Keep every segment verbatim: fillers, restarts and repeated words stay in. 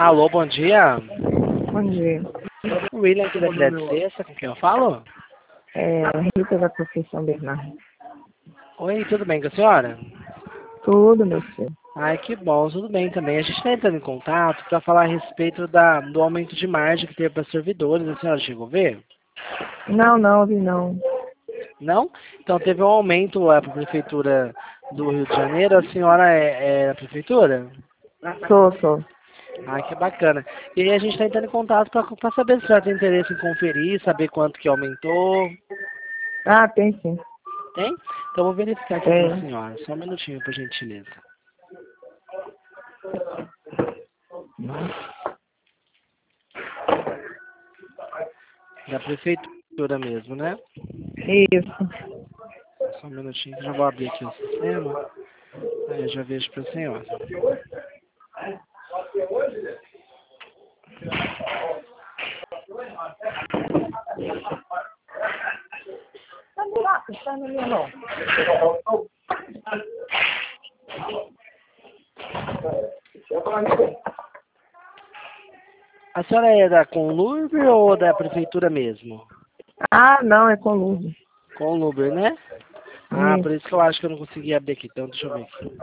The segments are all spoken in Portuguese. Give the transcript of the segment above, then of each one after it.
Alô, bom dia. Bom dia. William aqui da Cidade Sexta, com quem eu falo? É, Rita da Conceição Bernardo. Oi, tudo bem com a senhora? Tudo, meu filho. Ai, que bom, tudo bem também. A gente está entrando em contato para falar a respeito da, do aumento de margem que teve para servidores. A senhora chegou a ver? Não, não, vi não. Não? Então teve um aumento para a Prefeitura do Rio de Janeiro. A senhora é, é da Prefeitura? Sou, sou. Ah, que bacana. E aí a gente está entrando em contato para saber se a senhora tem interesse em conferir, saber quanto que aumentou. Ah, tem sim. Tem? Então eu vou verificar aqui Tem. para a senhora. Só um minutinho, por gentileza. Da Prefeitura mesmo, né? Isso. Só um minutinho que eu já vou abrir aqui o sistema. Aí eu já vejo para a senhora. Está na minha mão. A senhora é da Conluber ou da Prefeitura mesmo? Ah, não, é com luz. Conluber, né? Ah, por Isso. isso que eu acho que eu não consegui abrir aqui. Então deixa eu ver aqui.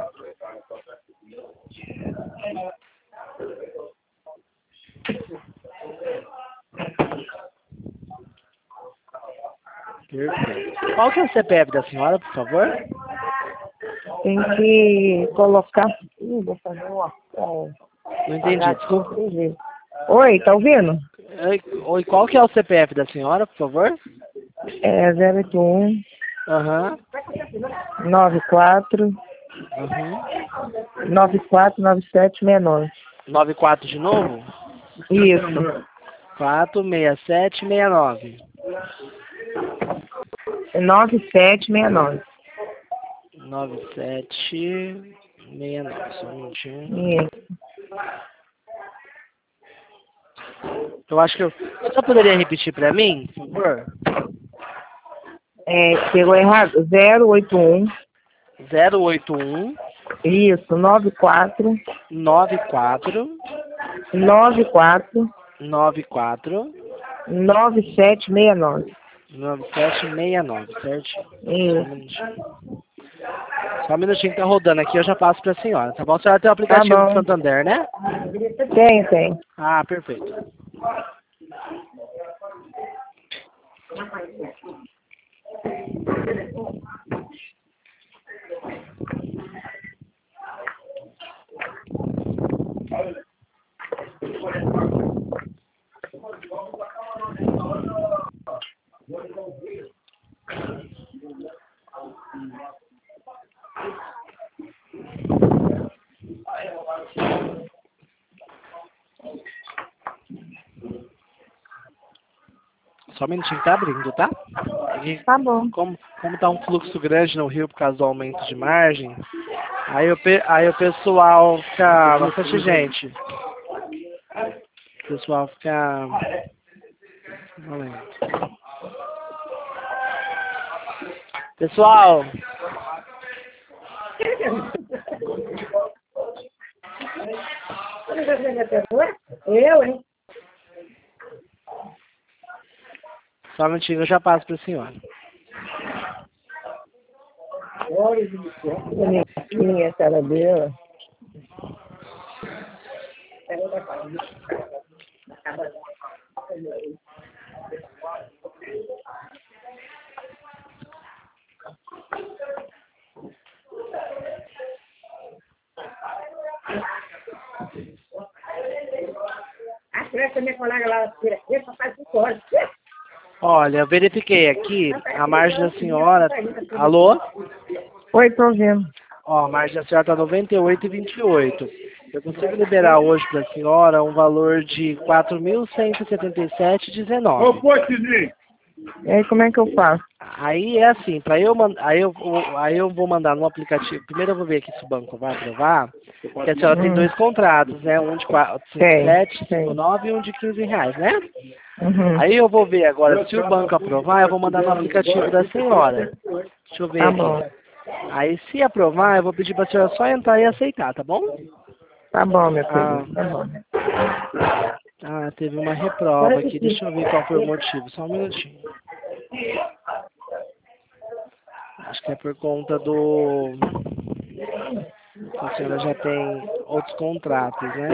Perfeito. Qual que é o C P F da senhora, por favor? Tem que colocar. Ih, vou fazer uma. Não entendi, desculpa. Oi, tá ouvindo? Oi, oi, qual que é o C P F da senhora, por favor? É zero oito um Aham. nove quatro Uhum. nove quatro nove sete seis nove. noventa e quatro de novo? Isso. quatro seis sete seis nove. nove sete seis nove. nove sete seis nove. Só um minutinho. Isso. Eu acho que eu... Você poderia repetir para mim, por favor? É, pegou errado. zero oito um zero oito um Isso, nove quatro nove quatro nove quatro nove quatro nove sete seis nove. nove sete seis nove, certinho? Só um Isso. minutinho. Só um minutinho que tá rodando aqui, eu já passo pra senhora, tá bom? A senhora tem o Tá aplicativo do bom. Santander, né? Tem, tem. Ah, perfeito. Só um minutinho que tá abrindo, tá? E Tá bom. como, como tá um fluxo grande no Rio por causa do aumento de margem, aí o, pe- aí o pessoal fica bastante gente. O pessoal fica... Valendo. Pessoal, Eu, hein? só um minutinho, eu já passo pra senhora. Bonitinha a cara dela. A criança minha colega lá, tira aqui, só faz cinco horas. Olha, eu verifiquei aqui a margem da senhora. Alô? Oi, tô ouvindo. Ó, a margem da senhora tá noventa e oito e vinte e oito. Eu consigo liberar hoje pra senhora um valor de quatro mil cento e setenta e sete e dezenove. Ô, Potizinho! E aí, como é que eu faço? Aí é assim, para eu mandar, aí eu, vou- aí eu vou mandar no aplicativo. Primeiro eu vou ver aqui se o banco vai aprovar, porque a senhora tem Hum. dois contratos, né? Um de Tem, sete, tem. cinco, nove e um de quinze reais, né? Uhum. Aí eu vou ver agora, se o banco aprovar, eu vou mandar no aplicativo da senhora. Deixa eu ver Tá aqui. bom. Aí se aprovar, eu vou pedir para a senhora só entrar e aceitar, tá bom? Tá bom, meu Ah, filho. Tá bom. teve uma reprova aqui. Deixa eu ver qual foi o motivo. Só um minutinho. Acho que é por conta do... A senhora já tem outros contratos, né?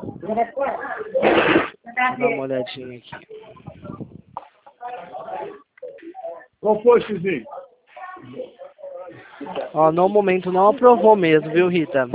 Vou dar uma olhadinha aqui. Qual foi, Xizinho? Ó, no momento não aprovou mesmo, viu, Rita?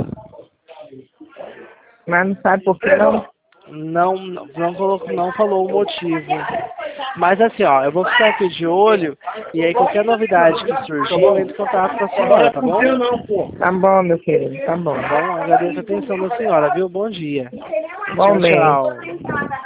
Mas não sabe por que não? Não, não, colocou, não falou o motivo. Mas assim, ó, eu vou ficar aqui de olho e aí qualquer novidade que surgir, eu entro em contato com a senhora, tá bom? Tá bom, meu querido, tá bom. Tá bom? Agradeço a atenção da senhora, viu? Bom dia. Igualmente. Tchau, tchau.